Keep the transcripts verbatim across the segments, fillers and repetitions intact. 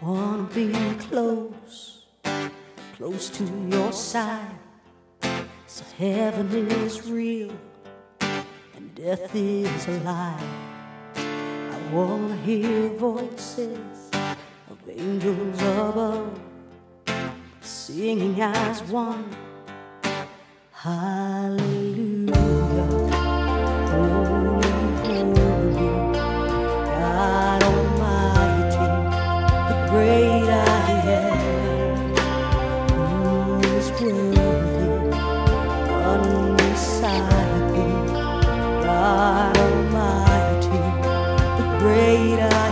Wanna be close, close to your side, so heaven is real and death is a lie. I wanna hear voices of angels above, singing as one, hallelujah. Holy, holy, God Almighty, the great I am, who is worthy, none beside thee. God Almighty, the great I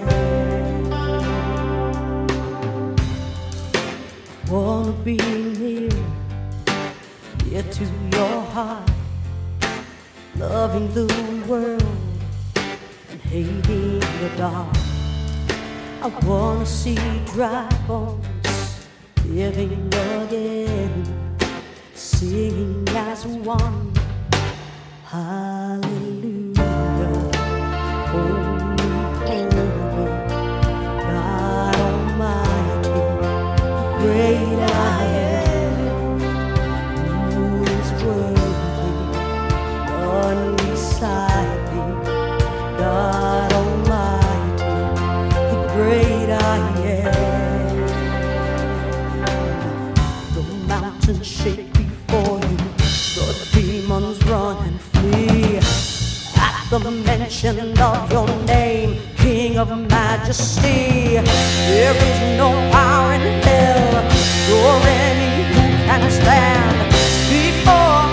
am. Wanna be near, near to your heart, loving the world and hating the dark. I wanna see dry bones living again, singing as one, hallelujah. Holy, holy, God Almighty, the great I am, who is worthy, none beside thee. God Almighty, the great I am. The mountains shake before you, the demons run and flee at the mention of your name, King of Majesty. There is no power in hell, nor any who can stand before